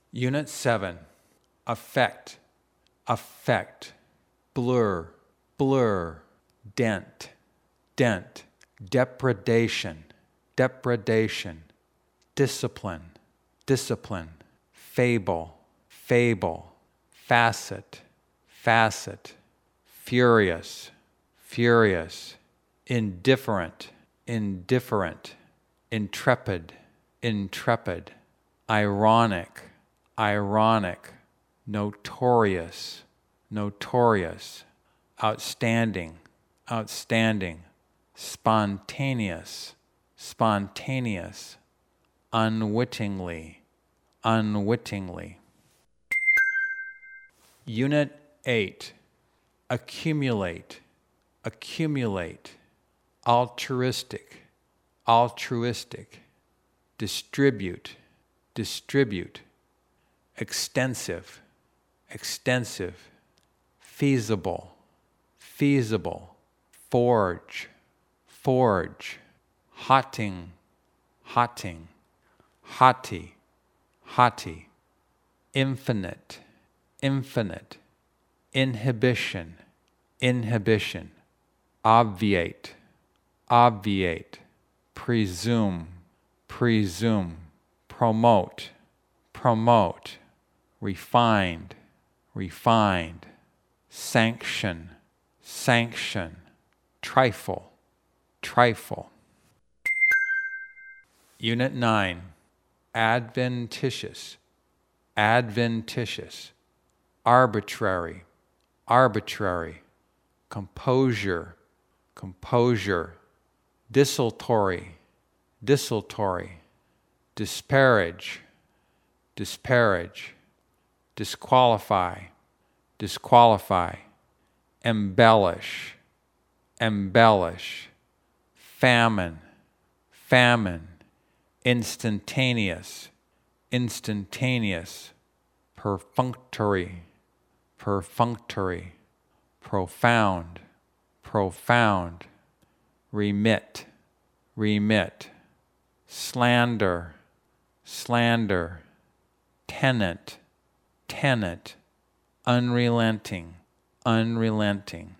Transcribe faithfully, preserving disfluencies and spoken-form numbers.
Unit seven. Affect, affect, blur, blur, dent, dent, depredation, depredation, discipline, discipline, fable, fable, facet, facet, furious, furious, indifferent, indifferent, intrepid, intrepid, ironic, ironic, notorious, notorious, outstanding, outstanding, spontaneous, spontaneous, unwittingly, unwittingly. Unit eight. Accumulate, accumulate, altruistic, altruistic, distribute, distribute, extensive, extensive, feasible, feasible, forge, forge, hotting, hotting, haughty, haughty, infinite, infinite, inhibition, inhibition, obviate, obviate, presume, presume, promote, promote, refined, refined, sanction, sanction, trifle, trifle. Unit nine. Adventitious, adventitious, arbitrary, arbitrary, composure, composure, desultory, desultory, disparage, disparage, disqualify, disqualify, embellish, embellish, famine, famine, instantaneous, instantaneous, perfunctory, perfunctory, profound, profound, remit, remit, slander, slander, tenant, tenant, unrelenting, unrelenting,